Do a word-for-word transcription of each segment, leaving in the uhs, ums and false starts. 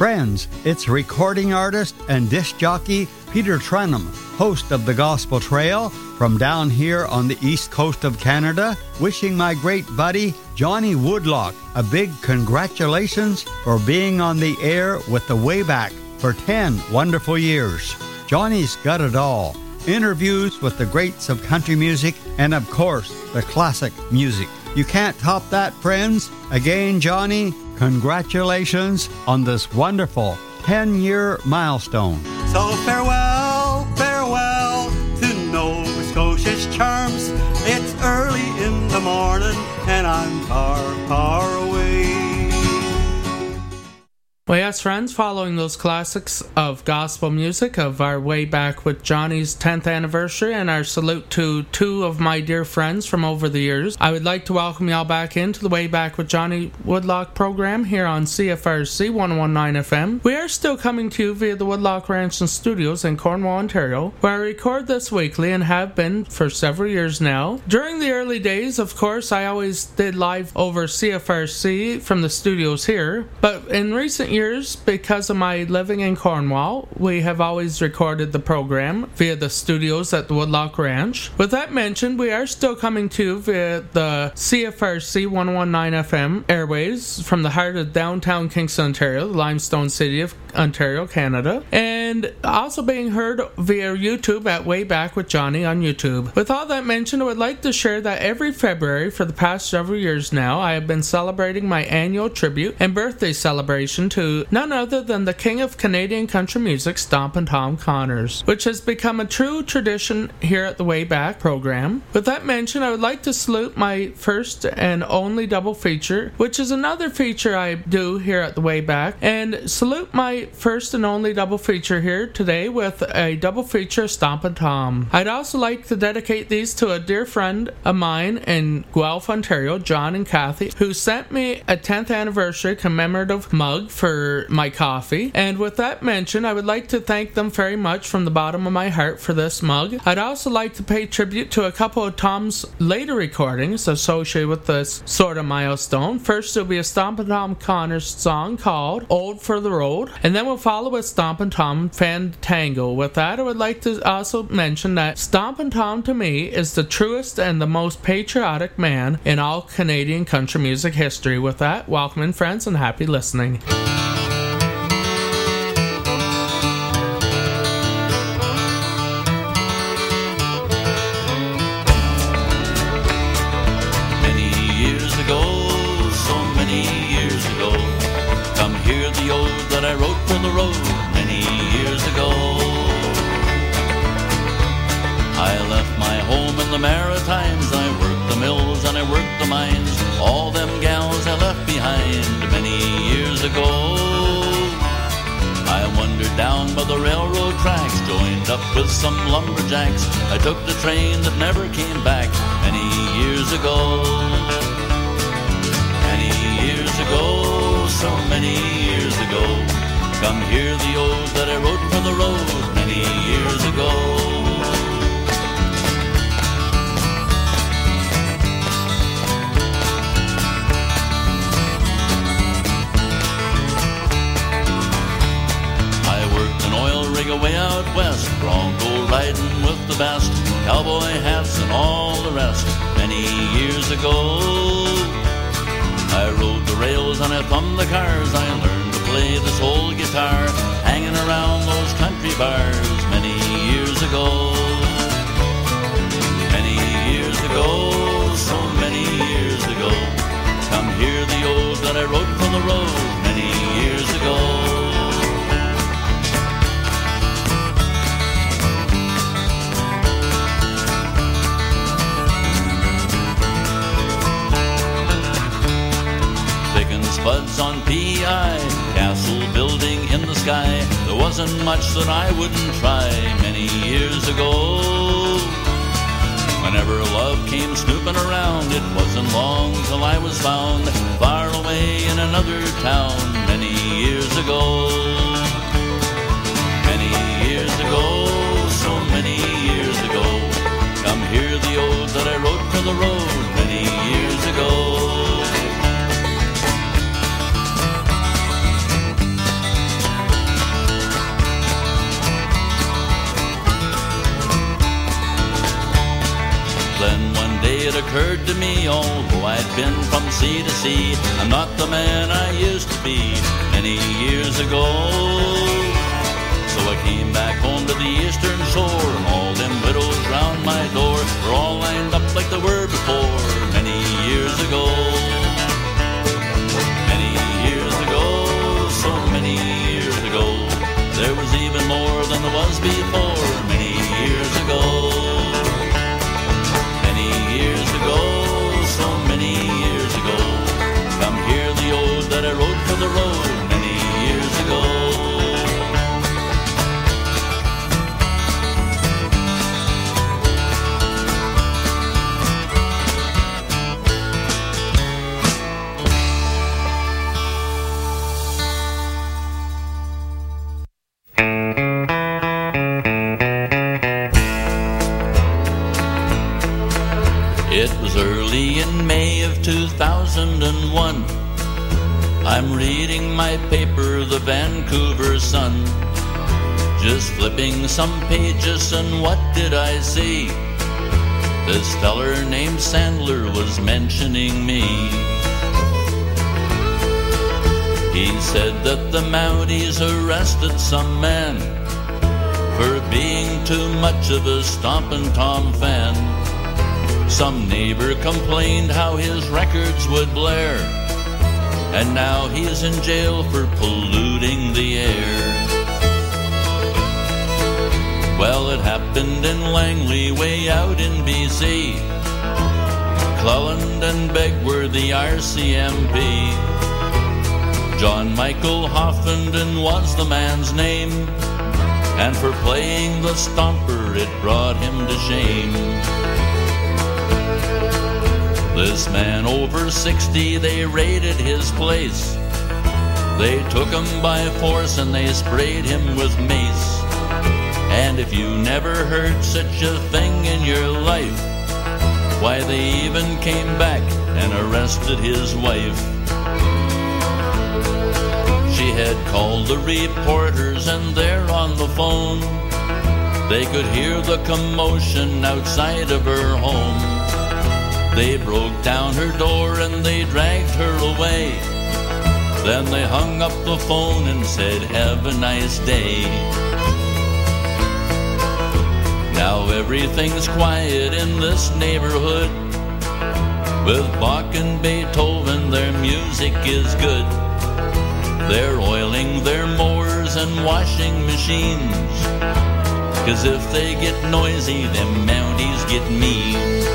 Friends, it's recording artist and disc jockey Peter Trenum, host of the Gospel Trail, from down here on the east coast of Canada, wishing my great buddy Johnny Woodlock a big congratulations for being on the air with the Wayback for ten wonderful years. Johnny's got it all. Interviews with the greats of country music and, of course, the classic music. You can't top that, friends. Again, Johnny, congratulations on this wonderful ten-year milestone. So farewell, farewell to Nova Scotia's charms. It's early in the morning and I'm far, far away. Well, yes, friends, following those classics of gospel music of our Way Back with Johnny's tenth anniversary and our salute to two of my dear friends from over the years, I would like to welcome y'all back into the Way Back with Johnny Woodlock program here on C F R C one oh one point nine F M. We are still coming to you via the Woodlock Ranch and Studios in Cornwall, Ontario, where I record this weekly and have been for several years now. During the early days, of course, I always did live over C F R C from the studios here, but in recent years, because of my living in Cornwall, we have always recorded the program via the studios at the Woodlock Ranch. With that mentioned, we are still coming to you via the C F R C one oh one point nine F M airways from the heart of downtown Kingston, Ontario, the limestone city of Ontario, Canada, and also being heard via YouTube at Way Back with Johnny on YouTube. With all that mentioned, I would like to share that every February for the past several years now, I have been celebrating my annual tribute and birthday celebration to none other than the king of Canadian country music, Stompin' Tom Connors, which has become a true tradition here at the Way Back program. With that mentioned, I would like to salute my first and only double feature, which is another feature I do here at the Way Back, and salute my first and only double feature here today with a double feature of Stompin' Tom. I'd also like to dedicate these to a dear friend of mine in Guelph, Ontario, John and Kathy, who sent me a tenth anniversary commemorative mug for my coffee. And with that mentioned, I would like to thank them very much from the bottom of my heart for this mug. I'd also like to pay tribute to a couple of Tom's later recordings associated with this sort of milestone. First, there'll be a Stompin' Tom Connors song called Old for the Road, and then we'll follow with Stompin' Tom Fandango. With that, I would like to also mention that Stompin' Tom to me is the truest and the most patriotic man in all Canadian country music history. With that, welcome in, friends, and happy listening. I wrote for the road many years ago. I left my home in the Maritimes, I worked the mills and I worked the mines. All them gals I left behind many years ago. I wandered down by the railroad tracks, joined up with some lumberjacks. I took the train that never came back many years ago. Many years ago, so many years ago. Come hear the ode that I wrote for the road many years ago. I worked an oil rig away out west, bronco riding with the best, cowboy hats and all the rest many years ago. I rode the rails and I thumbed the cars, I learned to play this old guitar, hanging around those country bars many years ago. Many years ago, so many years ago. Come hear the ode that I wrote for the road many years ago. Spuds on P I, castle building in the sky. There wasn't much that I wouldn't try many years ago. Whenever love came snooping around, it wasn't long till I was found far away in another town many years ago. Many years ago, so many years ago. Come hear the ode that I wrote for the road many years ago. cared to me, although I'd been from sea to sea. I'm not the man I used to be many years ago. So I came back home to the eastern shore, and all them widows round my door were all lined up like they were before many years ago. Many years ago, so many years ago, there was even more than there was before many years ago. Many years ago, so many years ago, come hear the ode that I wrote for the road many years ago. It was early in May of two thousand one. I'm reading my paper, the Vancouver Sun. Just flipping some pages, and what did I see? This feller named Sandler was mentioning me. He said that the Mounties arrested some man for being too much of a Stompin' Tom fan. Some neighbor complained how his records would blare, and now he's in jail for polluting the air. Well, it happened in Langley, way out in B C. Cleland and Begg were the R C M P. John Michael Hoffenden was the man's name, and for playing the stomper it brought him to shame. This man over sixty, they raided his place. They took him by force and they sprayed him with mace. And if you never heard such a thing in your life, why, they even came back and arrested his wife. She had called the reporters, and there on the phone they could hear the commotion outside of her home. They broke down her door and they dragged her away. Then they hung up the phone and said, "Have a nice day." Now everything's quiet in this neighborhood. With Bach and Beethoven, their music is good. They're oiling their mowers and washing machines, 'cause if they get noisy, them Mounties get mean.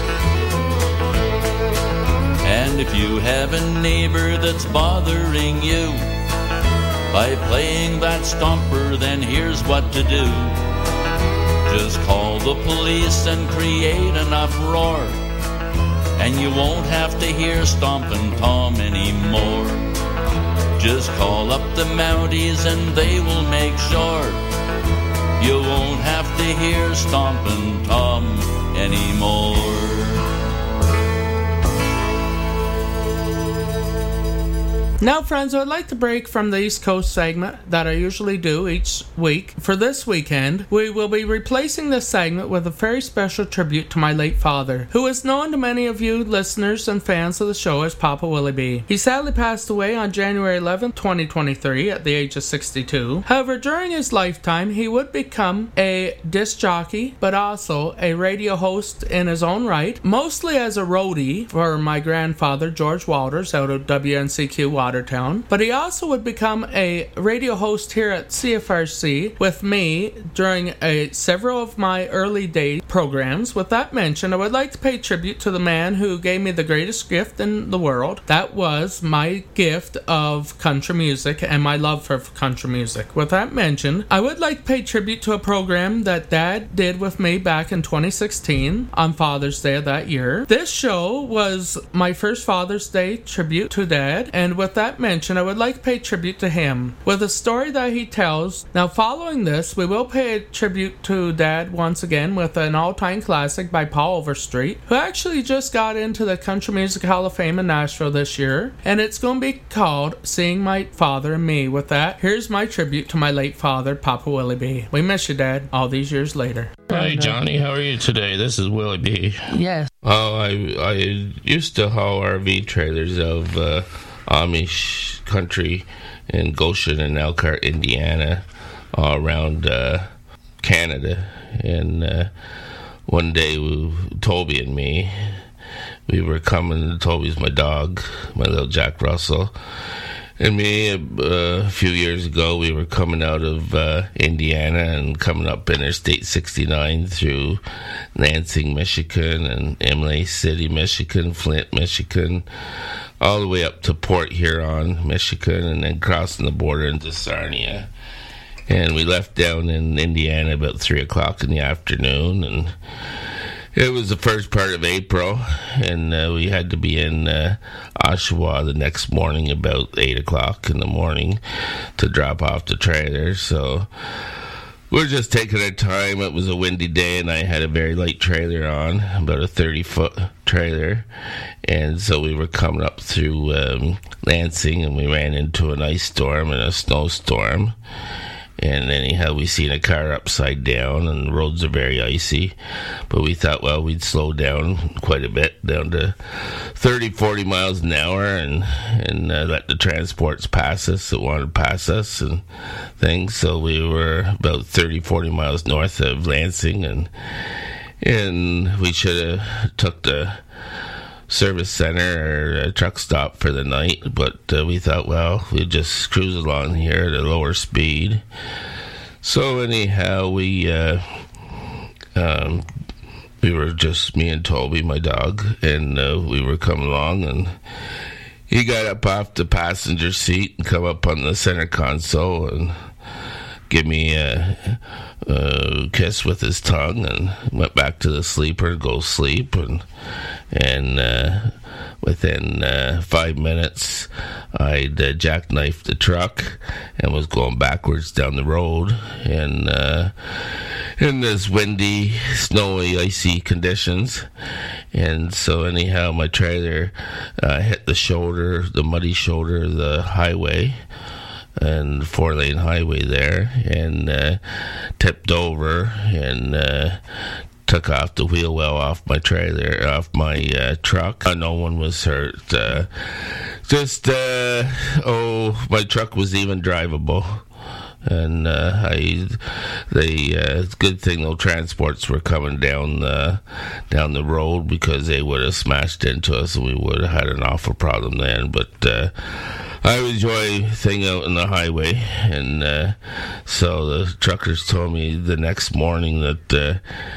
And if you have a neighbor that's bothering you by playing that stomper, then here's what to do. Just call the police and create an uproar, and you won't have to hear Stompin' Tom anymore. Just call up the Mounties and they will make sure you won't have to hear Stompin' Tom anymore. Now, friends, I would like to break from the East Coast segment that I usually do each week. For this weekend, we will be replacing this segment with a very special tribute to my late father, who is known to many of you listeners and fans of the show as Papa Willie B. He sadly passed away on January eleventh, twenty twenty-three at the age of sixty-two. However, during his lifetime, he would become a disc jockey, but also a radio host in his own right, mostly as a roadie for my grandfather, George Walters, out of W N C Q Watertown. But he also would become a radio host here at C F R C with me during a, several of my early day programs. With that mentioned, I would like to pay tribute to the man who gave me the greatest gift in the world. That was my gift of country music and my love for country music. With that mentioned, I would like to pay tribute to a program that Dad did with me back in twenty sixteen on Father's Day of that year. This show was my first Father's Day tribute to Dad, and with that mentioned, I would like to pay tribute to him with a story that he tells. Now, following this, we will pay a tribute to Dad once again with an all-time classic by Paul Overstreet, who actually just got into the Country Music Hall of Fame in Nashville this year, and it's going to be called Seeing My Father and Me. With that, here's my tribute to my late father, Papa Willie B. We miss you, Dad, all these years later. Hi, Johnny. How are you today? This is Willie B. Yes. Oh, I I used to haul R V trailers of uh, Amish country in Goshen and Elkhart, Indiana, all around uh, Canada. And uh, one day, we, Toby and me, we were coming. Toby's my dog, my little Jack Russell. And me, uh, a few years ago, we were coming out of uh, Indiana and coming up Interstate sixty-nine through Lansing, Michigan, and Imlay City, Michigan, Flint, Michigan, all the way up to Port Huron, Michigan, and then crossing the border into Sarnia. And we left down in Indiana about three o'clock in the afternoon, and it was the first part of April, and uh, we had to be in uh, Oshawa the next morning about eight o'clock in the morning to drop off the trailer. So we're just taking our time. It was a windy day, and I had a very light trailer on, about a thirty-foot trailer. And so we were coming up through um, Lansing, and we ran into an ice storm and a snowstorm. And anyhow, we seen a car upside down, and the roads are very icy. But we thought, well, we'd slow down quite a bit, down to thirty, forty miles an hour, and and uh, let the transports pass us that wanted to pass us and things. So we were about thirty, forty miles north of Lansing, and and we should have took the service center or a truck stop for the night, but uh, we thought, well, we'd just cruise along here at a lower speed. So anyhow, we uh, um, we were just me and Toby, my dog, and uh, we were coming along, and he got up off the passenger seat and come up on the center console and give me a, a kiss with his tongue, and went back to the sleeper to go sleep. And and uh, within uh, five minutes, I'd uh, jackknifed the truck and was going backwards down the road in uh, in this windy, snowy, icy conditions. And so anyhow, my trailer uh, hit the shoulder, the muddy shoulder of the highway, and four-lane highway there, and uh, tipped over and uh, took off the wheel well off my trailer, off my uh, truck. Uh, no one was hurt. Uh, just, uh, oh, my truck was even drivable. And uh, I, the uh, good thing no transports were coming down the down the road, because they would have smashed into us and we would have had an awful problem then. But uh, I enjoy thing out on the highway, and uh, so the truckers told me the next morning that uh,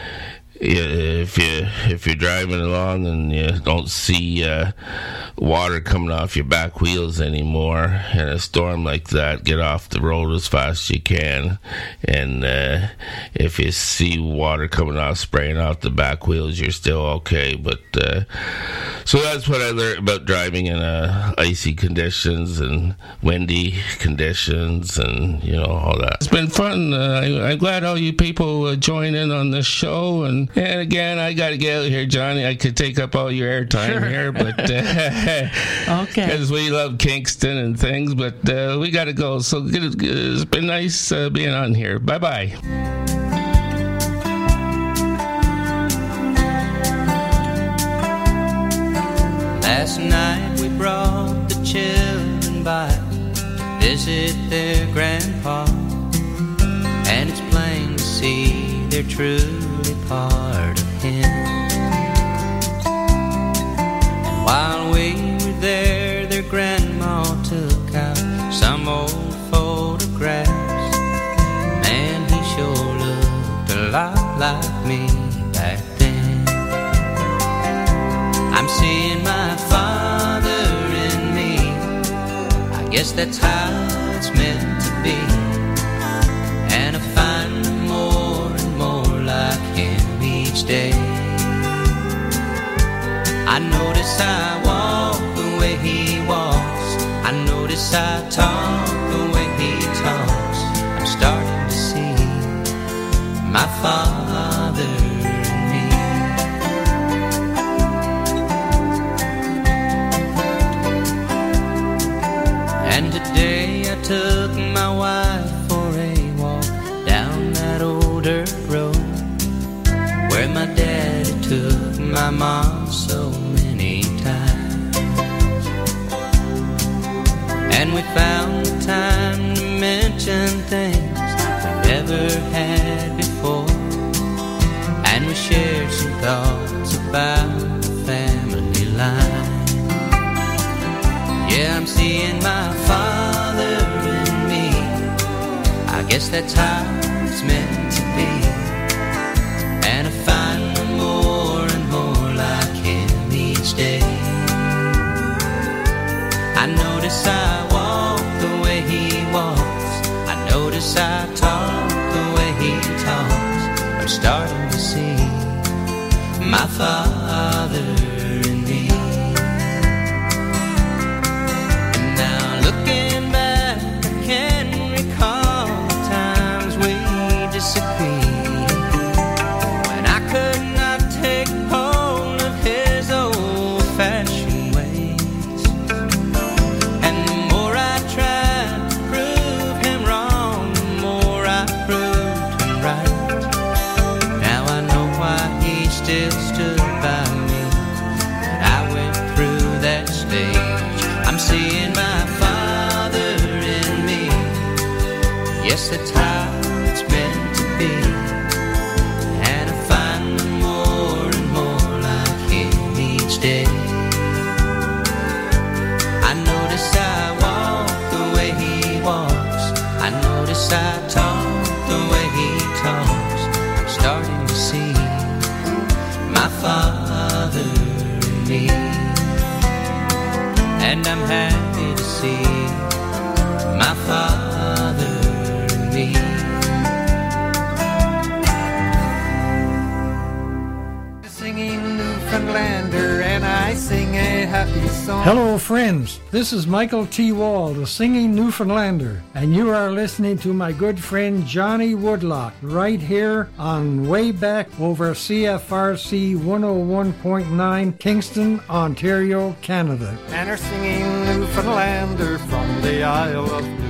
if you if you're driving along and you don't see uh, water coming off your back wheels anymore in a storm like that, get off the road as fast as you can. And uh, if you see water coming off, spraying off the back wheels, you're still okay. But uh, so that's what I learned about driving in uh, icy conditions and windy conditions, and you know, all that. It's been fun. Uh, I, I'm glad all you people uh, join in on this show. And And again, I got to get out here, Johnny. I could take up all your airtime Sure. here, but uh, Okay. because we love Kingston and things, but uh, we got to go. So it's been nice uh, being on here. Bye bye. Last night we brought the children by to visit their grandpa, and it's plain to see they're truly part of him. And while we were there, their grandma took out some old photographs. Man, he sure looked a lot like me back then. I'm seeing my father in me. I guess that's how it's meant to be. And I find more and more like him each day. I notice I walk the way he walks. I notice I talk the way he talks. I'm starting to see my Father in me. And today I took my wife for a walk down that old dirt road where my daddy took my mom so many times. And we found the time to mention things we never had before. And we shared some thoughts about the family line. Yeah, I'm seeing my Father in me. I guess that's how it's meant to be. And I find I'm more and more like him each day. I notice I walk the way he walks. I notice I talk the way he talks. I'm starting to see my Father in me. And now looking back, I can recall the times we disagreed, when I could not take hold of his old-fashioned ways. And the more I tried to prove him wrong, the more I proved him right. Now I know why he still stood by me when I went through that stage. I'm seeing my Father in me. Yes, that's how it's meant to be. And I find I'm more and more like him each day. I notice I walk the way he walks. I notice I talk the way he talks. I'm starting to see my Father in me. And I'm happy to see my Father in me. Singing Newfoundlander, and I sing a happy song. Hello, friends. This is Michael T. Wall, the Singing Newfoundlander, and you are listening to my good friend Johnny Woodlock right here on Way Back over C F R C one oh one point nine, Kingston, Ontario, Canada. And are singing Newfoundlander from the Isle of Newfoundland.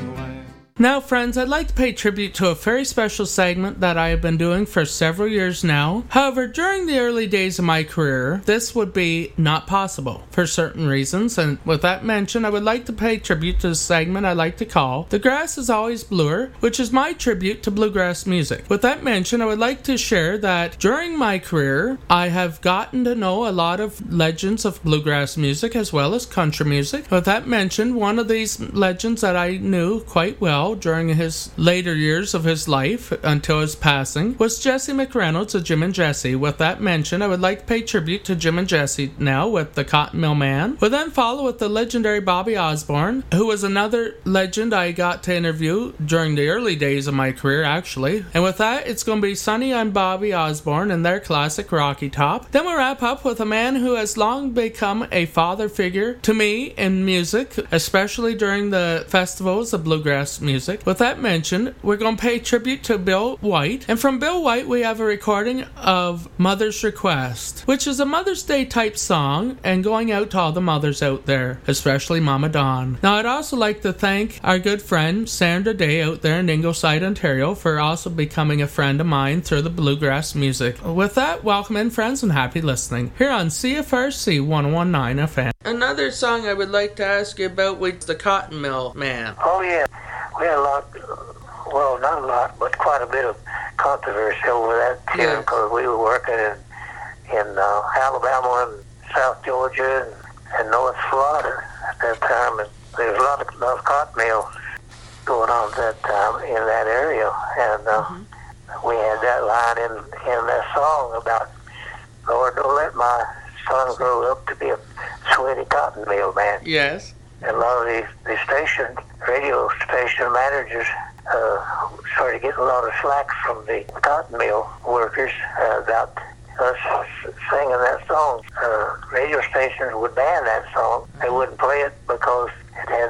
Now, friends, I'd like to pay tribute to a very special segment that I have been doing for several years now. However, during the early days of my career, this would be not possible for certain reasons. And with that mentioned, I would like to pay tribute to a segment I like to call The Grass is Always Bluer, which is my tribute to bluegrass music. With that mentioned, I would like to share that during my career, I have gotten to know a lot of legends of bluegrass music as well as country music. With that mentioned, one of these legends that I knew quite well during his later years of his life until his passing was Jesse McReynolds of Jim and Jesse. With that mentioned, I would like to pay tribute to Jim and Jesse now with the Cotton Mill Man. We'll then follow with the legendary Bobby Osborne, who was another legend I got to interview during the early days of my career, actually. And with that, it's going to be Sonny and Bobby Osborne and their classic Rocky Top. Then we'll wrap up with a man who has long become a father figure to me in music, especially during the festivals of bluegrass music. Music. With that mentioned, we're going to pay tribute to Bill White. And from Bill White, we have a recording of Mother's Request, which is a Mother's Day type song and going out to all the mothers out there, especially Mama Dawn. Now, I'd also like to thank our good friend Sandra Day out there in Ingleside, Ontario, for also becoming a friend of mine through the bluegrass music. With that, welcome in, friends, and happy listening here on C F R C one oh one point nine F M. Another song I would like to ask you about was the Cotton Mill Man. Oh, yeah. We had a lot, well, not a lot, but quite a bit of controversy over that tune because yes. we were working in, in uh, Alabama and South Georgia and, and North Florida at that time. And there was a lot of, lot of cotton mills going on at that time in that area. And uh, mm-hmm. we had that line in, in that song about, Lord, don't let my son grow up to be a sweaty cotton mill man. Yes. And a lot of these, these station, radio station managers uh, started getting a lot of slack from the cotton mill workers uh, about us singing that song. Uh, radio stations would ban that song. They wouldn't play it because it had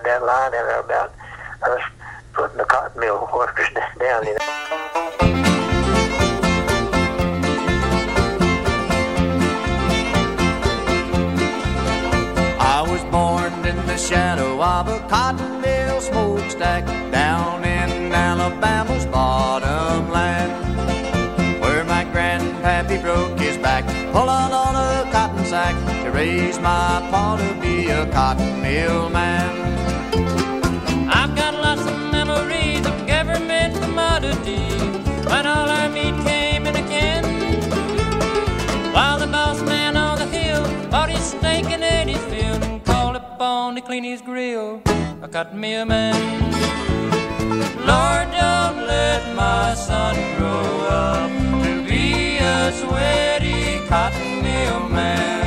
find out about us putting the cotton mill workers down, you know. I was born in the shadow of a cotton mill smokestack down in Alabama's bottom land, where my grandpappy broke his back pulling on a cotton sack to raise my pa to be a cotton mill man. I've got lots of memories of government commodities when all our meat came in a can, while the boss man on the hill bought his steak and ate his fill and called upon to clean his grill, a cotton mill man. Lord, don't let my son grow up to be a sweaty cotton mill man.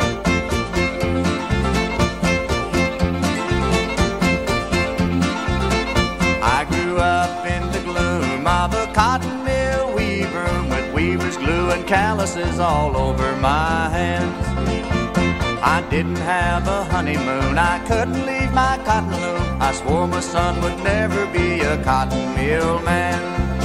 I grew up in the gloom of a cotton mill weave room with weaver's glue and calluses all over my hands. I didn't have a honeymoon, I couldn't leave my cotton loom. I swore my son would never be a cotton mill man.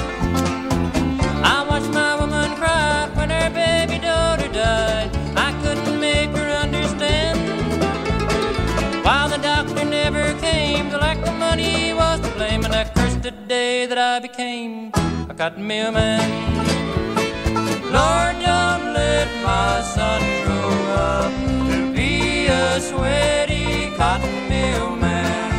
I watched my woman cry when her baby daughter died. I couldn't make her understand, while the doctor never came. The lack of money was to blame, and I cursed the day that I became a cotton mill man. Lord, don't let my son grow up to be a sweaty cotton mill man.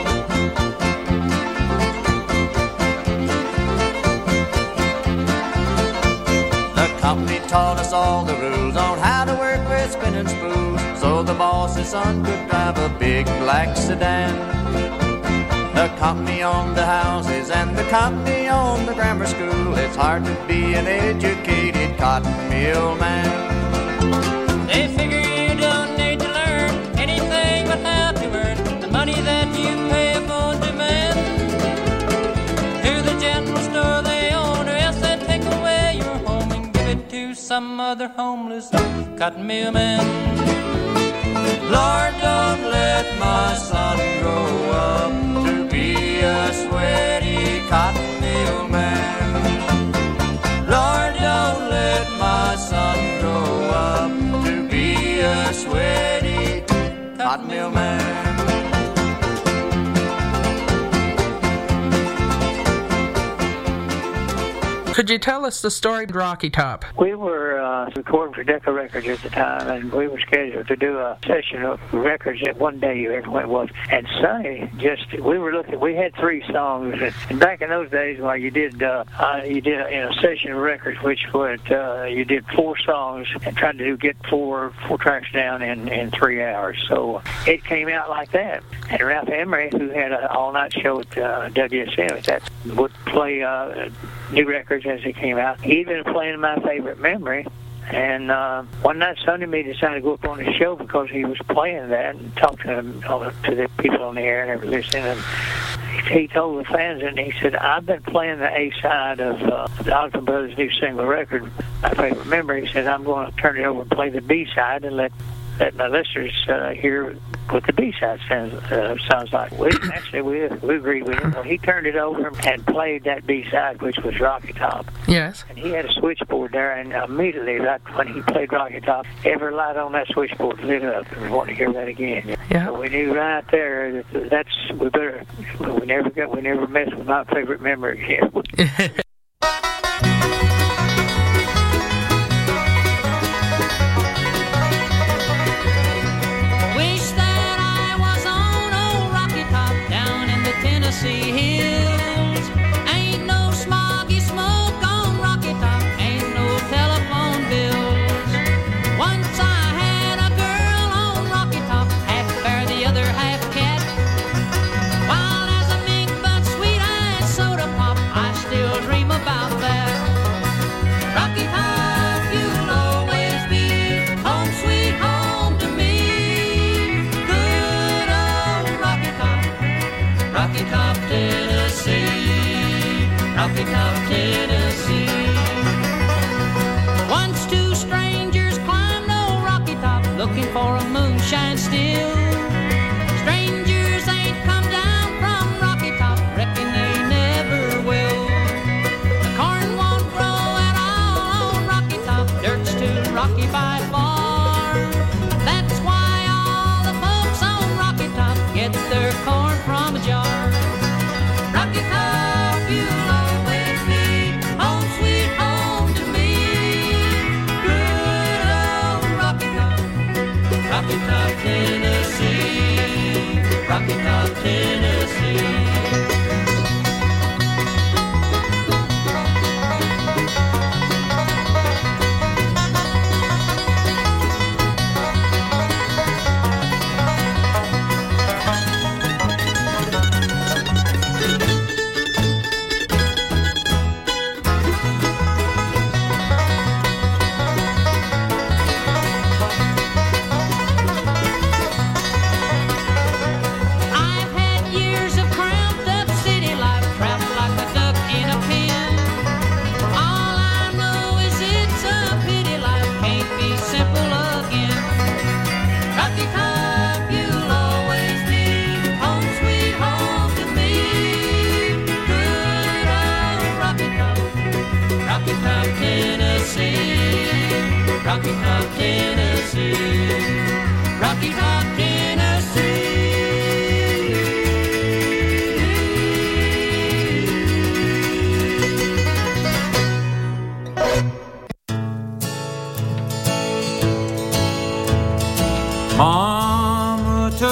The company taught us all the rules on how to work with spinning spools, so the boss's son could drive a big black sedan. The company owned the houses and the company owned the grammar school. It's hard to be an educated cotton mill man. They figure you don't need to learn anything but how to earn the money that you pay upon demand. To the general store they own, or else they take away your home and give it to some other homeless cotton mill man. Lord, don't let my son grow up to be a sweaty cotton mill man. Lord, don't let my son grow up to be a sweaty cotton mill man. Could you tell us the story of Rocky Top? We were uh, recording for Decca Records at the time, and we were scheduled to do a session of records at one day, whatever it was. And Sonny just, we were looking, we had three songs. And back in those days, well, you did, uh, uh, you did in a session of records, which would, uh, you did four songs and tried to do, get four four tracks down in, in three hours. So it came out like that. And Ralph Emery, who had an all-night show at uh, W S M, that would play uh, new records as it came out. He'd been playing My Favorite Memory, and uh, one night Sunday me decided to go up on the show because he was playing that and talk to them, to the people on the air and everything. Listening. And he told the fans, and he said, "I've been playing the A side of uh, the Osmond Brothers' new single record, My Favorite Memory." He said, "I'm going to turn it over and play the B side and let let my listeners uh, hear what the B-side sounds, uh, sounds like." We actually we we agreed with him. Well, he turned it over and played that B-side, which was Rocky Top. Yes. And he had a switchboard there, and immediately, right when he played Rocky Top, every light on that switchboard lit up, and we wanted to hear that again. Yeah. So we knew right there that that's we better we never got we never messed with My Favorite Memory again. Tennessee hills. Ain't no smoggy smoke on Rocky Top, ain't no telephone bills. Once I had a girl on Rocky Top, half bear, the other half cat. Wild as a mink, but sweet-eyed soda pop, I still dream about that. Rocky Top, you'll always be home sweet home to me. Good old Rocky Top, Rocky Top, Tennessee, Rocky Top, Tennessee. Once two strangers climbed old Rocky Top, looking for a moonshine still. Strangers ain't come down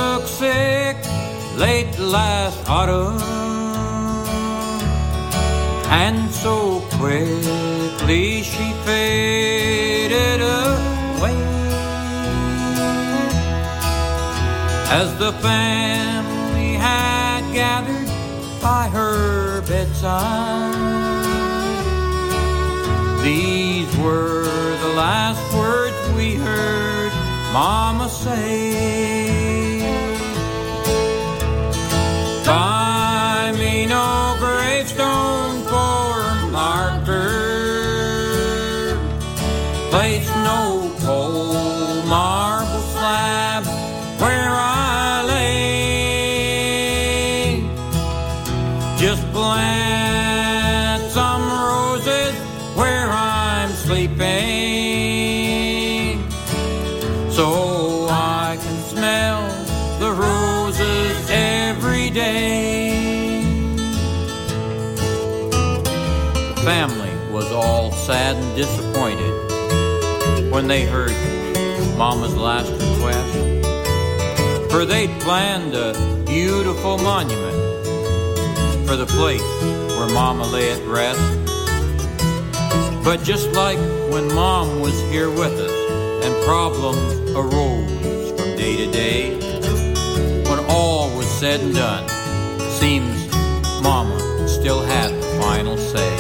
took sick late last autumn, and so quickly she faded away. As the family had gathered by her bedside, these were the last words we heard Mama say. Buy me no gravestone for marker, place no cold marble slab where I lay. Just plant some roses where I'm sleeping, so I can smell the roses every day. The family was all sad and disappointed when they heard Mama's last request, for they'd planned a beautiful monument for the place where Mama lay at rest. But just like when Mom was here with us and problems arose from day to day, when all was said and done, seems Mama still had the final say.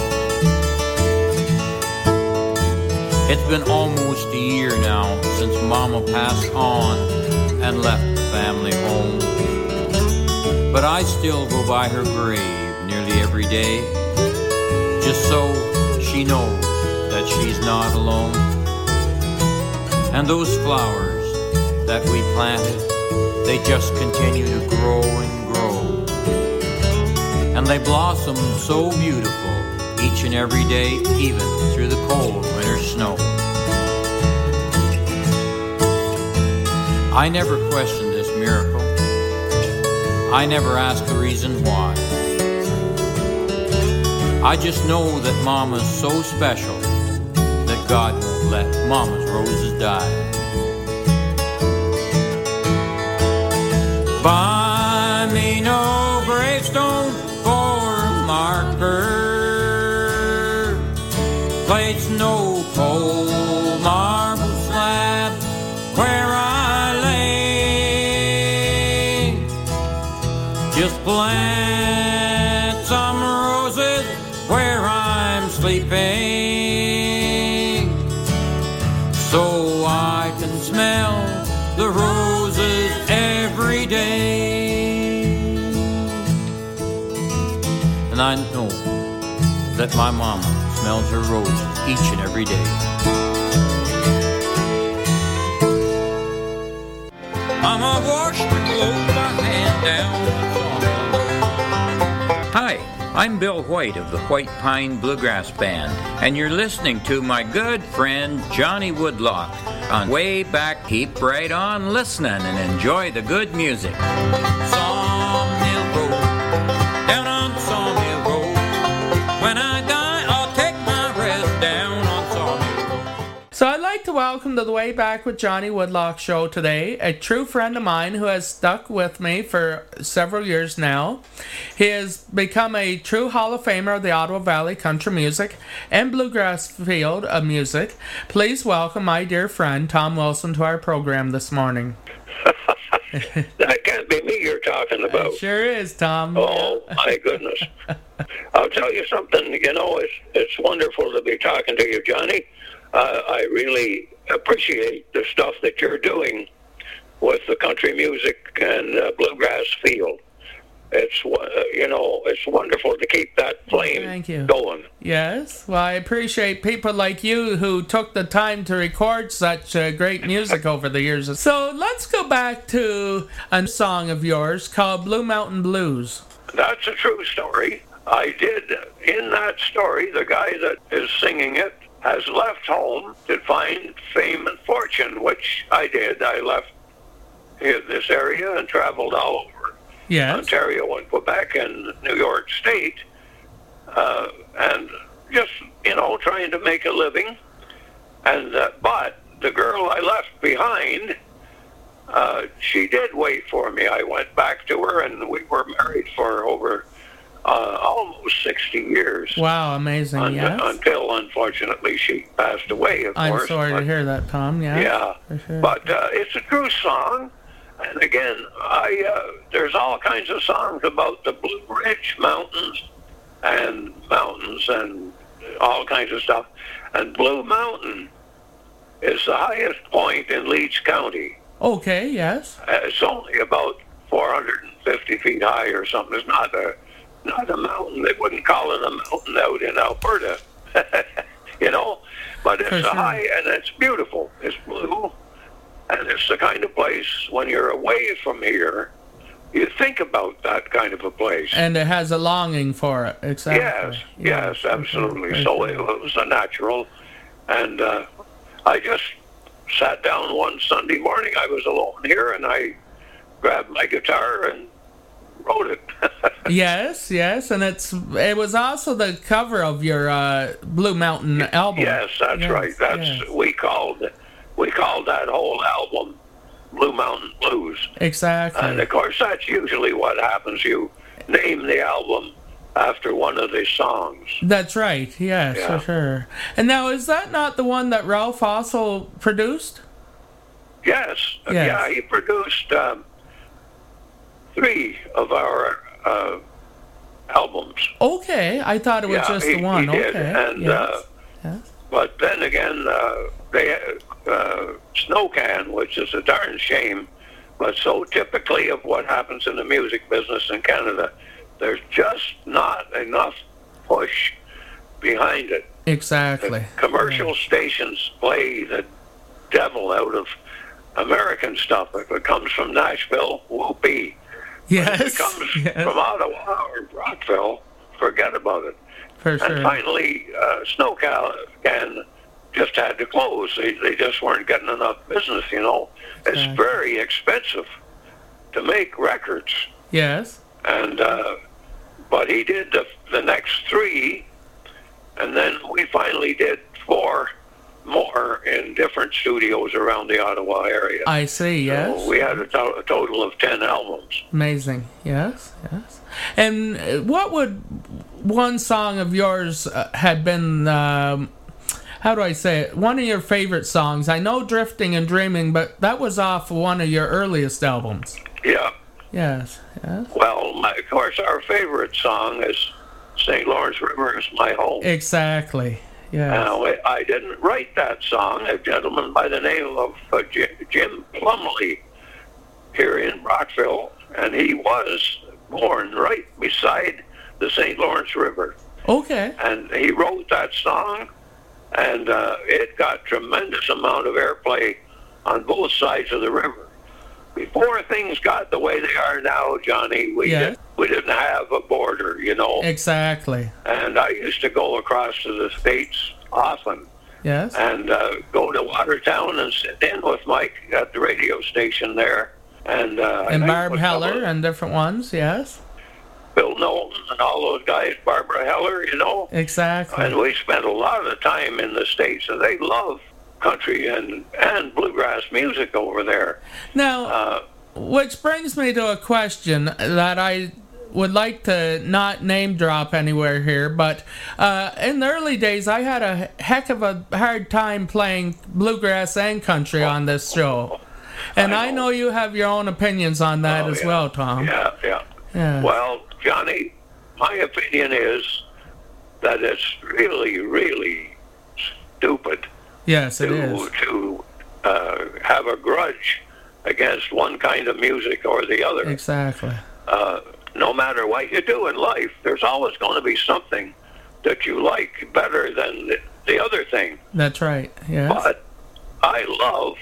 It's been almost a year now since Mama passed on and left the family home, but I still go by her grave nearly every day, just so she knows that she's not alone. And those flowers that we planted, they just continue to grow and grow, and they blossom so beautiful each and every day, even through the cold winter snow. I never questioned this miracle. I never asked the reason why. I just know that Mama's so special that God won't let Mama's roses die. Buy me no gravestone for marker, place no cold marble slab where I lay. Just plant some roses where I'm sleeping, so I can smell the roses every day. And I know that my Mama smells her roses each and every day. Mama washed her clothes by hand down. Hi, I'm Bill White of the White Pine Bluegrass Band, and you're listening to my good friend Johnny Woodlock on Way Back. Keep right on listening and enjoy the good music. Sawmill Road, down on Sawmill Road. When I die, I'll take my rest down on Sawmill Road. So I'd like to welcome to the Way Back with Johnny Woodlock show today a true friend of mine who has stuck with me for several years now. He has become a true Hall of Famer of the Ottawa Valley country music and bluegrass field of music. Please welcome my dear friend Tom Wilson to our program this morning. That can't be me you're talking about. It sure is, Tom. Oh, my goodness. I'll tell you something, you know, it's, it's wonderful to be talking to you, Johnny. Uh, I really appreciate the stuff that you're doing with the country music and uh, bluegrass field. It's, uh, you know, it's wonderful to keep that flame Thank you. going. Yes, well, I appreciate people like you who took the time to record such uh, great music over the years. So let's go back to a song of yours called Blue Mountain Blues. That's a true story. I did, in that story, the guy that is singing it has left home to find fame and fortune, which I did. I left this area and traveled all over. Yes. Ontario and Quebec and New York State, uh, and just, you know, trying to make a living. And uh, but the girl I left behind, uh, she did wait for me. I went back to her, and we were married for over uh, almost sixty years. Wow, amazing, un- yes. Until, unfortunately, she passed away, of I'm course. sorry but, to hear that, Tom, yeah. Yeah, for sure. but uh, it's a true song. And again, I uh, there's all kinds of songs about the Blue Ridge Mountains and mountains and all kinds of stuff. And Blue Mountain is the highest point in Leeds County. Okay, yes. Uh, it's only about four hundred fifty feet high or something. It's not a not a mountain. They wouldn't call it a mountain out in Alberta, you know. But it's For a sure. high, and it's beautiful. It's blue, and it's the kind of place when you're away from here, you think about that kind of a place. And it has a longing for it, exactly. Yes, yes, for absolutely. sure, So for it sure. was a natural, and uh, I just sat down one Sunday morning. I was alone here, and I grabbed my guitar and wrote it. Yes, yes, and it's it was also the cover of your uh, Blue Mountain album. Yes, that's Yes, right. That's yes. we called we called that whole album Blue Mountain Blues. Exactly. And of course, that's usually what happens. You name the album after one of the songs. That's right, yes, Yeah. for sure. And now, is that not the one that Ralph also produced? Yes, Yes. yeah, he produced um, three of our uh, albums. Okay, I thought it was Yeah, just he- the one. he did, Okay, and, yes. uh, yes. But then again, uh, they uh, Snow Can, which is a darn shame, but so typically of what happens in the music business in Canada, there's just not enough push behind it. Exactly. Commercial stations play the devil out of American stuff. If it comes from Nashville, whoopee. Yes. If it comes yes. from Ottawa or Rockville, forget about it. For sure. And finally, uh, Snow Can just had to close. They, they just weren't getting enough business, you know. It's Exactly. very expensive to make records. Yes. And uh, but he did the, the next three, and then we finally did four more in different studios around the Ottawa area. I see, yes. So we had a, to- a total of ten albums. Amazing. Yes, yes. And uh, what would one song of yours uh, have been, um, how do I say it, one of your favorite songs? I know Drifting and Dreaming, but that was off one of your earliest albums. Yeah. Yes, yes. Well, my, of course, our favorite song is Saint Lawrence River is My Home. Exactly. Yes. Now, I- I didn't write that song. A gentleman by the name of uh, Jim, Jim Plumley here in Brockville, and he was born right beside the Saint Lawrence River. Okay. And he wrote that song, and uh, it got tremendous amount of airplay on both sides of the river. Before things got the way they are now, Johnny, we, Yes. did, we didn't have a border, you know. Exactly. And I used to go across to the States often Yes. and uh, go to Watertown and sit in with Mike at the radio station there. And, uh, And I Barb with some Heller of and different ones, yes. Bill Knowlton and all those guys, Barbara Heller, you know. Exactly. And we spent a lot of time in the States, and they love country and, and bluegrass music over there. Now, Uh, which brings me to a question that I would like to not name drop anywhere here, but uh, in the early days, I had a heck of a hard time playing bluegrass and country on this show. And I know, you have your own opinions on that Oh, as yeah. well, Tom. Yeah, yeah. Yeah. Well, Johnny, my opinion is that it's really, really stupid Yes, it to, is. to uh, have a grudge against one kind of music or the other. Exactly. Uh, no matter what you do in life, there's always going to be something that you like better than the, the other thing. That's right. Yes. But I love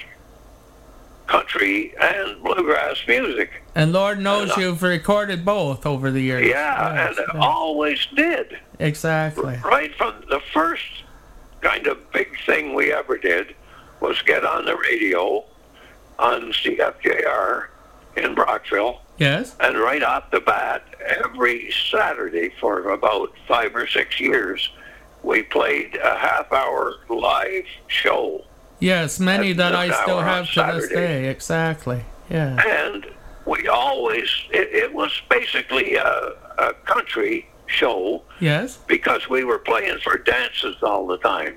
country and bluegrass music. And Lord knows And I- you've recorded both over the years. Yeah, Yes, and yes. always did. Exactly. Right from the first kind of big thing we ever did was get on the radio on C F J R in Brockville. Yes. And right off the bat, every Saturday for about five or six years, we played a half-hour live show. Yes, many At that I this still hour have on to this Saturday. day. Exactly. yeah. And we always, it, it was basically a, a country show. Yes. Because we were playing for dances all the time.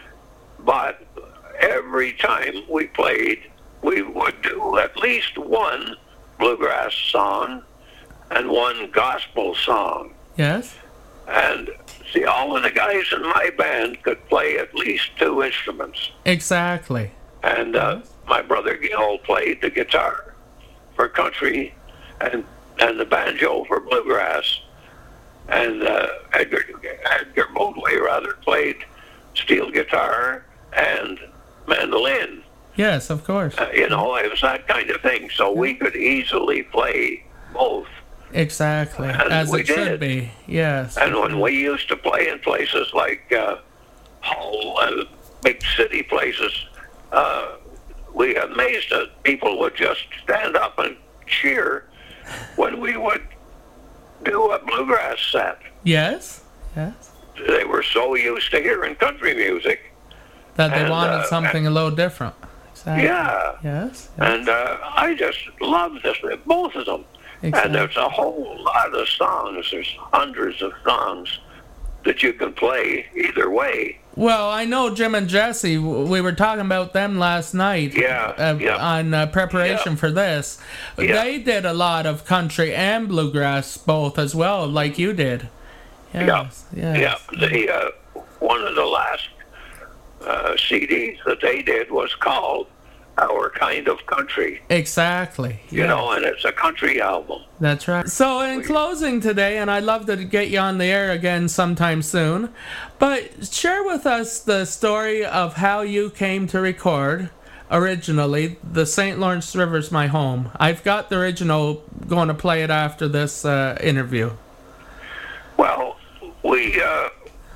But every time we played, we would do at least one bluegrass song and one gospel song. Yes. And see, all of the guys in my band could play at least two instruments. Exactly. And uh, my brother Gil played the guitar for country and and the banjo for bluegrass. And uh, Edgar, Edgar Moldway, rather, played steel guitar and mandolin. Yes, of course. Uh, you know, it was that kind of thing. So we could easily play both. Exactly, And as we it should did. be. Yes. And when we used to play in places like uh, Hull and big city places, uh, we amazed that people would just stand up and cheer when we would do a bluegrass set. Yes. Yes. They were so used to hearing country music. That they And, wanted uh, something a little different. Exactly. Yeah. Yes. And uh, I just love this, both of them. Exactly. And there's a whole lot of songs. There's hundreds of songs that you can play either way. Well, I know Jim and Jesse, w- we were talking about them last night Yeah, uh, yeah. on uh, preparation Yeah. for this. Yeah. They did a lot of country and bluegrass both as well, like you did. Yes. Yeah. Yes. Yeah. The, uh, one of the last uh, C Ds that they did was called Our Kind of Country. Exactly. You yes. know, and it's a country album. That's right. So in closing today, and I'd love to get you on the air again sometime soon, but share with us the story of how you came to record originally the Saint Lawrence River's My Home. I've got the original, going to play it after this uh, interview. Well, we uh,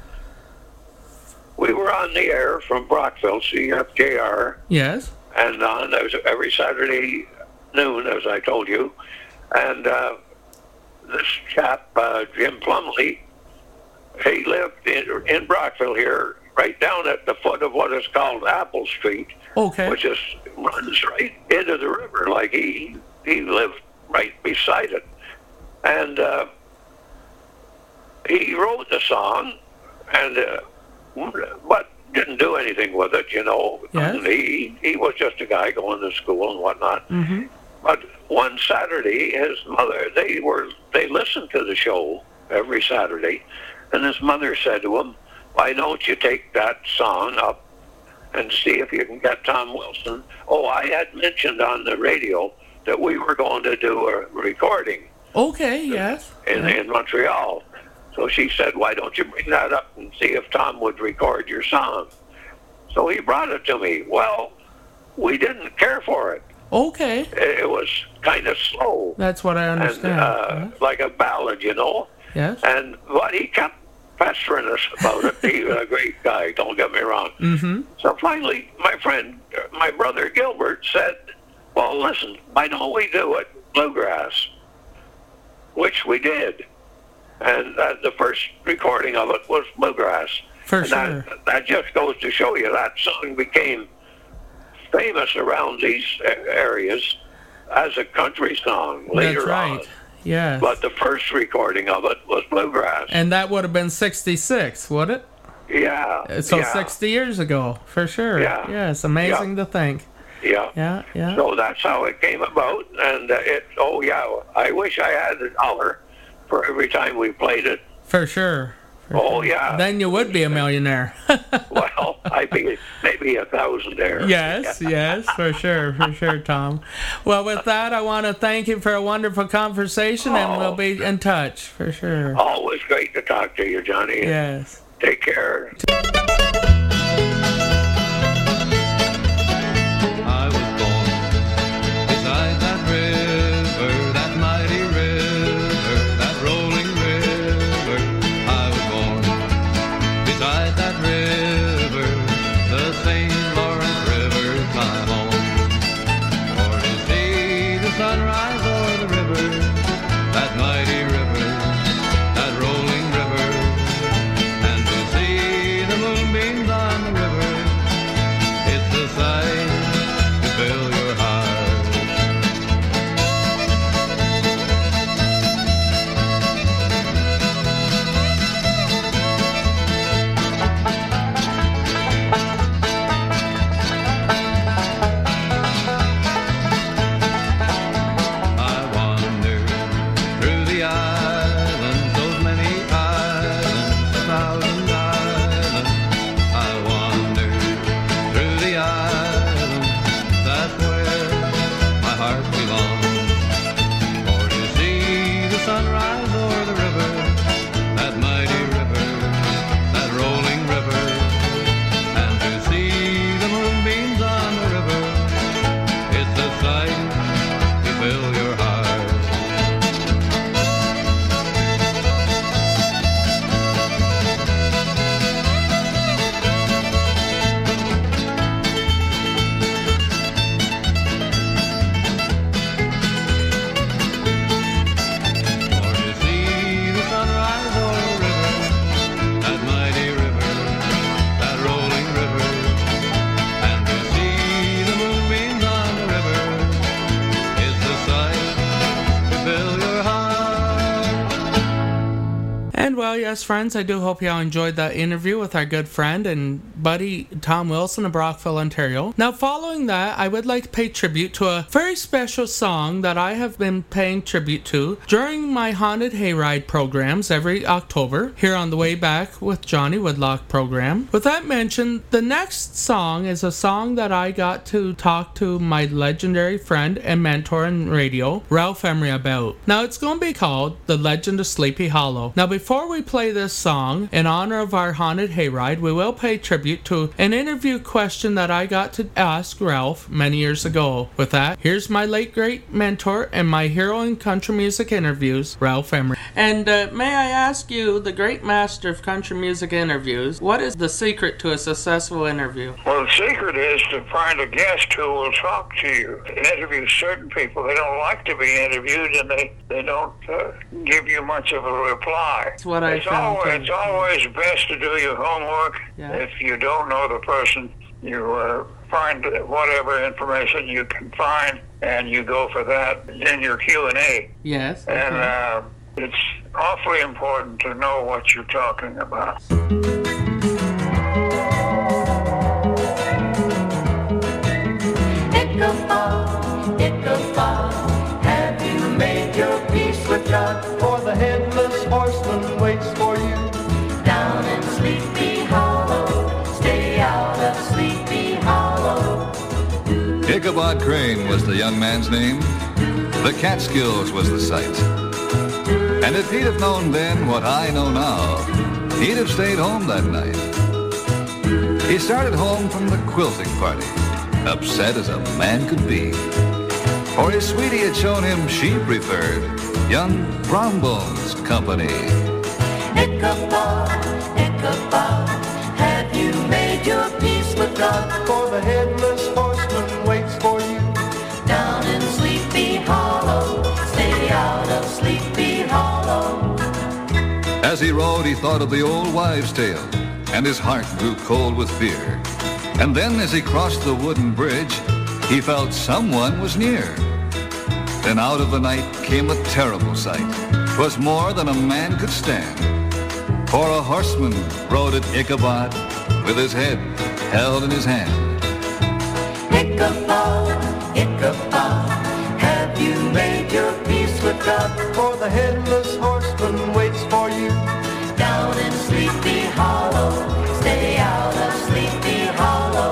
we were on the air from Brockville, C F J R. Yes. And on uh, every Saturday noon, as I told you. And uh, this chap, uh, Jim Plumley, he lived in, in Brockville here, right down at the foot of what is called Apple Street, Okay. which is runs right into the river. Like he he lived right beside it, and uh, he wrote the song, and uh, but didn't do anything with it, you know. Yes. And he he was just a guy going to school and whatnot. Mm-hmm. But one Saturday, his mother, they were they listened to the show every Saturday, and his mother said to him, "Why don't you take that song up and see if you can get Tom Wilson?" Oh, I had mentioned on the radio that we were going to do a recording Okay, yes. in, in Montreal. So she said, "Why don't you bring that up and see if Tom would record your song?" So he brought it to me. Well, we didn't care for it. Okay. It was kind of slow. That's what I understand. And, uh, like a ballad, you know. Yes. And but he kept pestering us about it. He was a great guy, don't get me wrong. Mm-hmm. So finally, my friend, my brother Gilbert said, "Well, listen, why don't we do it bluegrass?" Which we did. And uh, the first recording of it was bluegrass. For and sure. That, that just goes to show you that song became famous around these a- areas as a country song later That's right. on. Yes. But the first recording of it was bluegrass. And that would have been sixty-six, would it? Yeah. So yeah, sixty years ago, for sure. Yeah. Yes, amazing Yeah. to think. Yeah. Yeah, yeah. So that's how it came about. And uh, it, oh yeah, I wish I had a dollar for every time we played it. For sure. For Oh sure. yeah. Then you would be a millionaire. Well, I'd be maybe a thousandaire. Yes, yes, for sure, for sure, Tom. Well, with that, I want to thank you for a wonderful conversation, and we'll be in touch, for sure. Always great to talk to you, Johnny. Yes. Take care. I was born beside that river, that mighty river, that rolling river. I was born beside that river, the Saint Lawrence River's my home. For to see the sunrise o'er the river, that mighty river, that rolling river, and to see the moonbeams on the river, it's a sight to fill your heart. well, yes, friends, I do hope y'all enjoyed that interview with our good friend and buddy Tom Wilson of Brockville, Ontario. Now, following that, I would like to pay tribute to a very special song that I have been paying tribute to during my Haunted Hayride programs every October here on the Way Back with Johnny Woodlock program. With that mentioned, the next song is a song that I got to talk to my legendary friend and mentor in radio, Ralph Emery, about. Now, it's going to be called The Legend of Sleepy Hollow. Now, before we play this song, in honor of our Haunted Hayride, we will pay tribute to an interview question that I got to ask Ralph many years ago. With that, here's my late great mentor and my hero in country music interviews, Ralph Emery. And uh, may I ask you, the great master of country music interviews, what is the secret to a successful interview? Well, the secret is to find a guest who will talk to you. Interview certain people. They don't like to be interviewed, and they, they don't uh, give you much of a reply. That's what I it's found. Always, it's always best to do your homework. Yeah. If you don't know the person, you uh, find whatever information you can find, and you go for that in your Q and A. Yes. Okay. And uh, it's awfully important to know what you're talking about. Ichabod, Ichabod, have you made your peace with God? For the headless horseman waits for you down in Sleepy Hollow. Stay out of Sleepy Hollow. Ichabod Crane was the young man's name. The Catskills was the site. And if he'd have known then what I know now, he'd have stayed home that night. He started home from the quilting party, upset as a man could be. For his sweetie had shown him she preferred young Brombone's company. Ichabod, Ichabod, have you made your peace with God? For the headless horseman waits for you down in Sleepy Hollow. Stay out of Sleepy Hollow. As he rode, he thought of the old wives' tale, and his heart grew cold with fear. And then as he crossed the wooden bridge, he felt someone was near. Then out of the night came a terrible sight. 'Twas more than a man could stand. For a horseman rode at Ichabod with his head held in his hand. Ichabod, Ichabod, have you made your peace with God? For the headless horseman waits for you down in Sleepy Hollow. Stay out of Sleepy Hollow.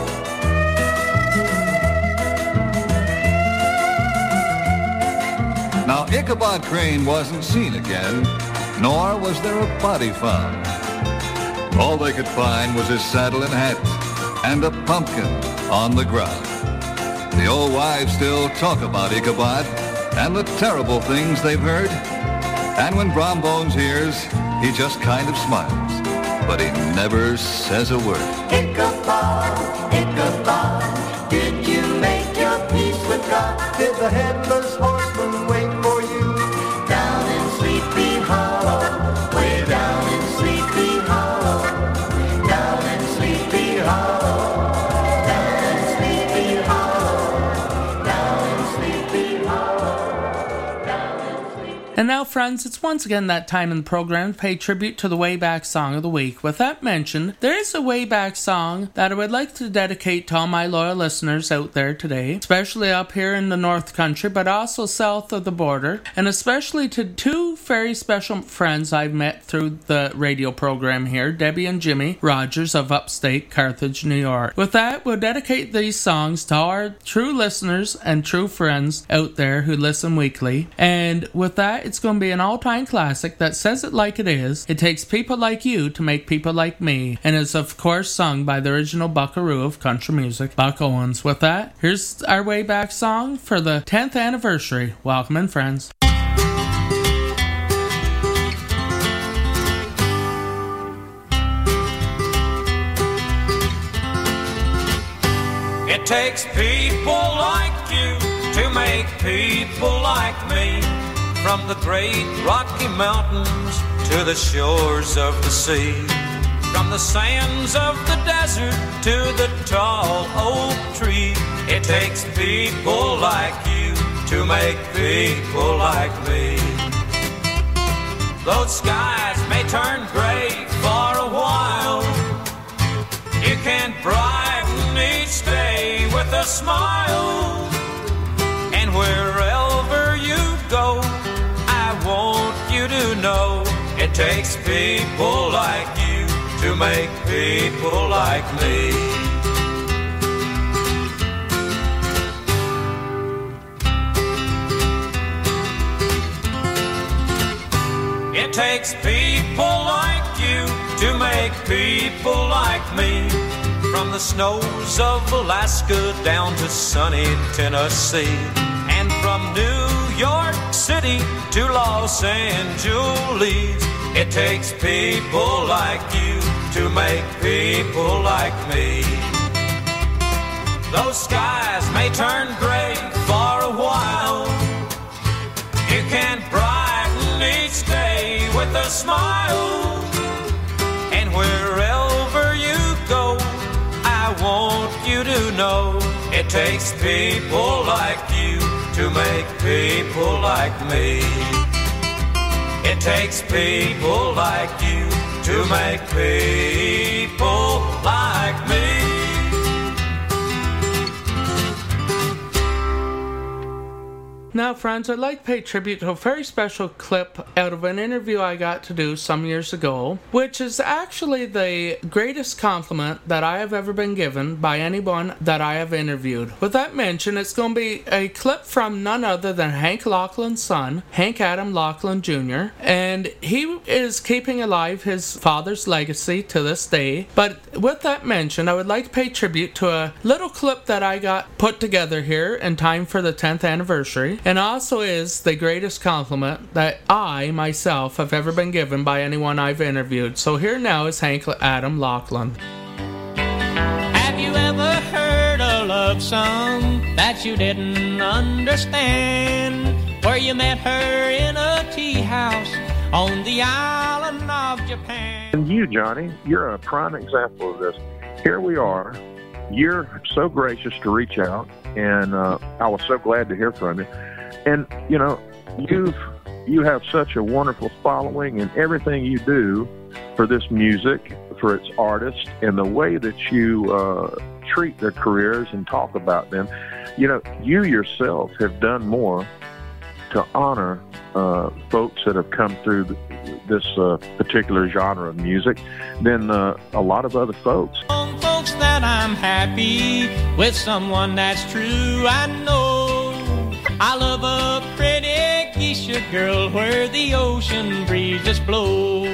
Now Ichabod Crane wasn't seen again, nor was there a body found. All they could find was his saddle and hat, and a pumpkin on the ground. The old wives still talk about Ichabod, and the terrible things they've heard. And when Brombones hears, he just kind of smiles, but he never says a word. Ichabod, Ichabod, did you make your peace with God? Did the headless horseman wait for you down in Sleepy Hollow? Way down in Sleepy Hollow. Down in Sleepy Hollow. Down in Sleepy Hollow. Down in Sleepy Hollow. Down in Sleepy. And now, friends, it's once again that time in the program to pay tribute to the Way Back Song of the Week. With that mentioned, there is a Way Back song that I would like to dedicate to all my loyal listeners out there today, especially up here in the North Country, but also south of the border, and especially to two very special friends I've met through the radio program here, Debbie and Jimmy Rogers of upstate Carthage, New York. With that, we'll dedicate these songs to our true listeners and true friends out there who listen weekly. And with that, it's going to be an all-time classic that says it like it is. It takes people like you to make people like me, and is of course sung by the original buckaroo of country music, Buck Owens. With that, here's our Way Back song for the tenth anniversary. Welcome in, friends. It takes people like you to make people like me. From the great Rocky Mountains to the shores of the sea. From the sands of the desert to the tall oak tree. It takes people like you to make people like me. Those skies may turn gray for a while. You can brighten each day with a smile. And wherever you go, I want you to know it takes people like you to make people like me. It takes people like you to make people like me. From the snows of Alaska down to sunny Tennessee, and from New York City to Los Angeles, it takes people like you to make people like me. Those skies may turn gray for a while. You can brighten each day with a smile. And wherever you go, I want you to know it takes people like you to make people like me. It takes people like you to make people like me. Now, friends, I'd like to pay tribute to a very special clip out of an interview I got to do some years ago, which is actually the greatest compliment that I have ever been given by anyone that I have interviewed. With that mentioned, it's going to be a clip from none other than Hank Laughlin's son, Hank Adam Laughlin Junior, and he is keeping alive his father's legacy to this day. But with that mentioned, I would like to pay tribute to a little clip that I got put together here in time for the tenth anniversary, and also is the greatest compliment that I, myself, have ever been given by anyone I've interviewed. So here now is Hank Adam Laughlin. Have you ever heard a love song that you didn't understand? Where you met her in a tea house on the island of Japan? And you, Johnny, you're a prime example of this. Here we are. You're so gracious to reach out, and uh, I was so glad to hear from you. And, you know, you've, you have such a wonderful following, and everything you do for this music, for its artists, and the way that you uh, treat their careers and talk about them. You know, you yourself have done more to honor uh, folks that have come through the, this uh, particular genre of music than uh, a lot of other folks. Folks, that I'm happy with someone that's true, I know. I love a pretty geisha girl where the ocean breezes blow.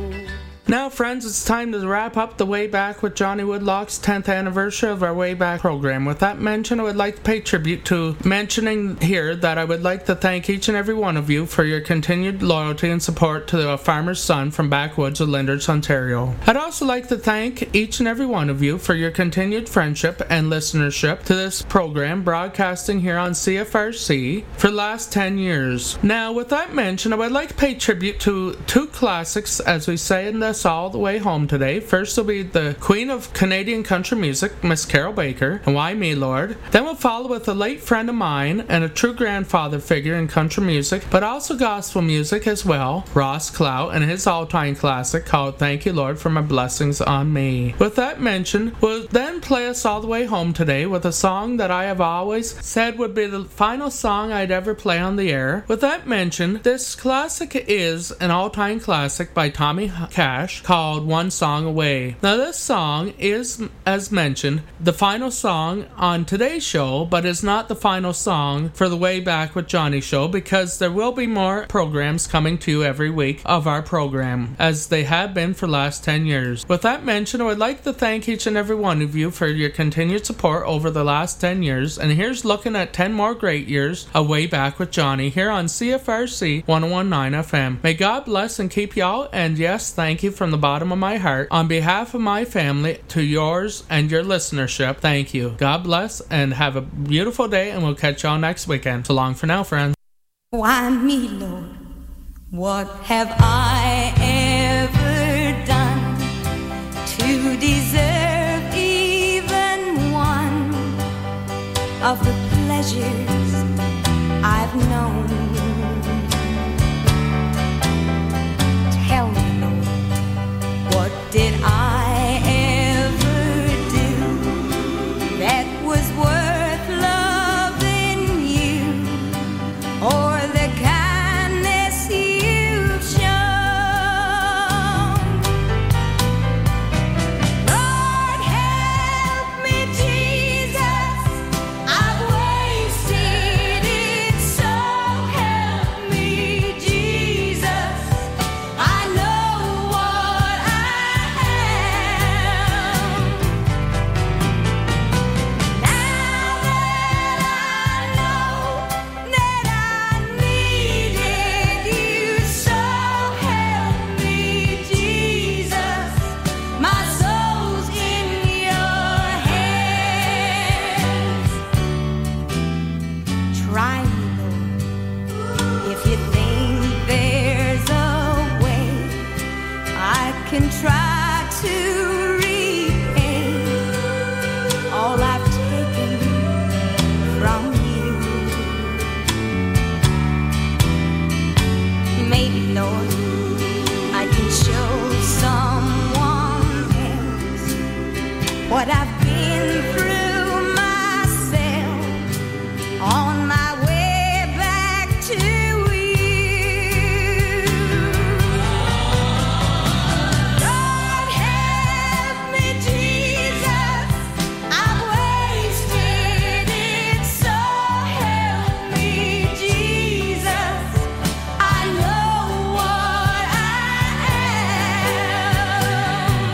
Now, friends, it's time to wrap up the Way Back with Johnny Woodlock's tenth anniversary of our Way Back program. With that mention, I would like to pay tribute to mentioning here that I would like to thank each and every one of you for your continued loyalty and support to the Farmer's Son from backwoods of Lyndhurst, Ontario. I'd also like to thank each and every one of you for your continued friendship and listenership to this program, broadcasting here on C F R C for the last ten years. Now, with that mention, I would like to pay tribute to two classics, as we say in the all the way home today. First will be the Queen of Canadian country music, Miss Carol Baker, and Why Me Lord. Then we'll follow with a late friend of mine and a true grandfather figure in country music, but also gospel music as well, Ross Clout, and his all-time classic called Thank You Lord for My Blessings on Me. With that mentioned, we'll then play us all the way home today with a song that I have always said would be the final song I'd ever play on the air. With that mentioned, this classic is an all-time classic by Tommy Cash called One Song Away. Now, this song is, as mentioned, the final song on today's show, but is not the final song for the Way Back with Johnny show, because there will be more programs coming to you every week of our program, as they have been for the last ten years. With that mentioned, I would like to thank each and every one of you for your continued support over the last ten years, and here's looking at ten more great years of Way Back with Johnny here on C F R C one oh one point nine F M. May God bless and keep y'all, and yes, thank you from the bottom of my heart. On behalf of my family, to yours and your listenership, thank you. God bless and have a beautiful day, and we'll catch y'all next weekend. So long for now, friends. Why me, Lord? What have I ever done to deserve even one of the pleasures I've known? Tell me, Lord. maybe, Lord, I can show someone else what I've been through myself on my way back to you. Lord, help me, Jesus, I've wasted it, so help me, Jesus, I know what I am.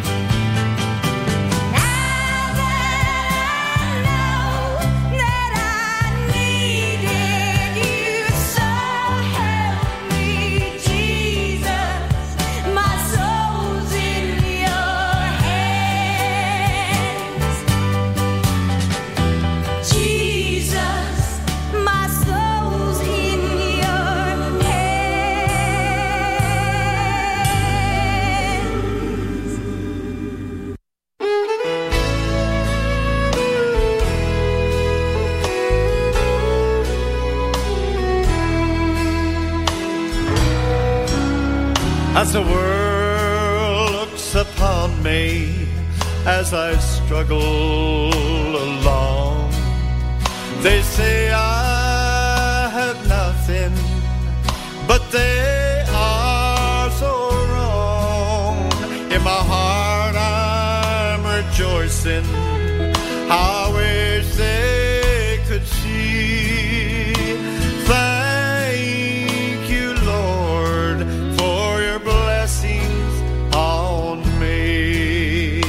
Now that I know that I needed you, so help me, Jesus, my soul's in your hands. Jesus, my soul's in your As the world looks upon me as I struggle along, they say I have nothing, but they are so wrong. In my heart I'm rejoicing, I wish they could see. Thank you, Lord, for your blessings on me.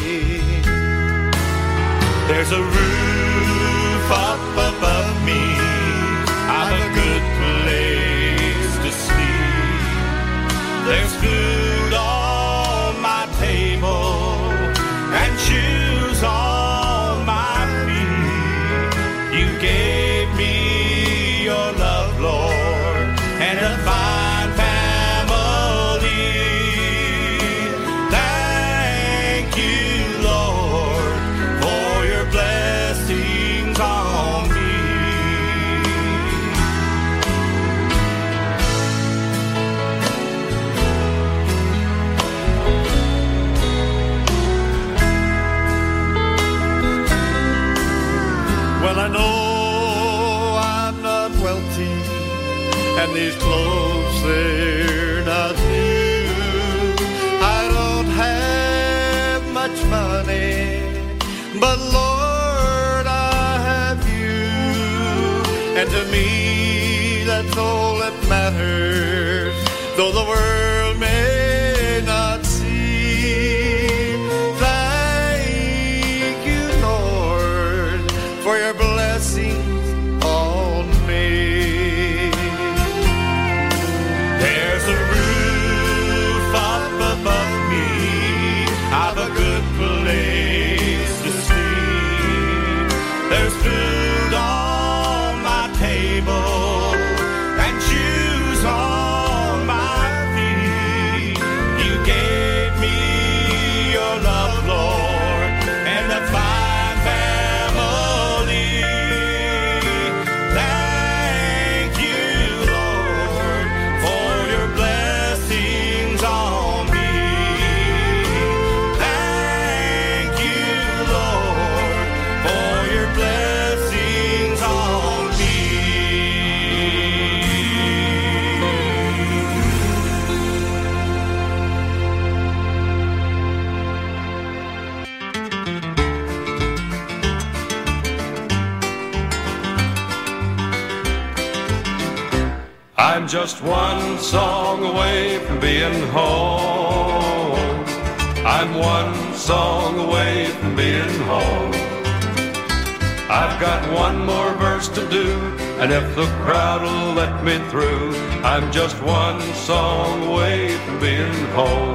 There's a roof up above me, I've a good place to sleep. There's food on my table and shoes on my feet. You gave me your love, Lord, and a fine family. Thank you, Lord, for your blessings on me. Well, I know I'm not wealthy, and these clothes, they're not new. I don't have much money, but Lord, I have you. And to me, that's all that matters, though the world may not see. Thank you, Lord, for your blessings on me. There's a roof up above me, I've a good place to sleep. There's food on my table and shoes on my feet. You gave me your love, Lord, and a fine family. Thank you, Lord, for your blessings on me. Thank you, Lord, for your blessings on me. I'm just one song away from being home. I'm one song away from being home. I've got one more verse to do, and if the crowd will let me through, I'm just one song away from being home.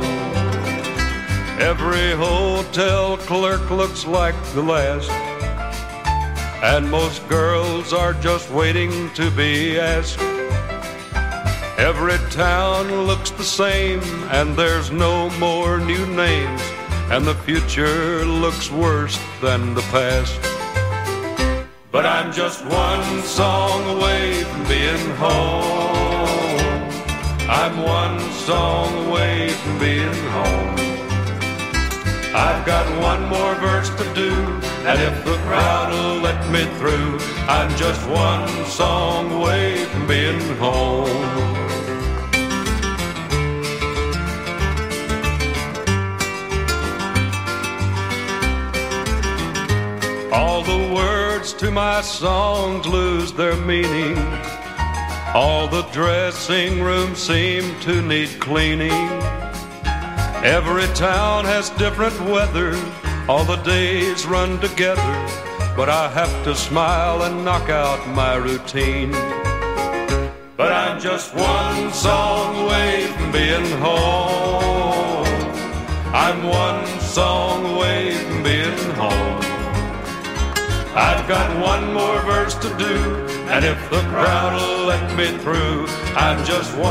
Every hotel clerk looks like the last, and most girls are just waiting to be asked. Every town looks the same, and there's no more new names, and the future looks worse than the past. But I'm just one song away from being home. I'm one song away from being home. I've got one more verse to do, and if the crowd will let me through, I'm just one song away from being home. All the words to my songs lose their meaning. All the dressing rooms seem to need cleaning. Every town has different weather, all the days run together, but I have to smile and knock out my routine. But I'm just one song away from being home. I'm one song away from being home. I've got one more verse to do, and if the crowd will let me through, I'm just one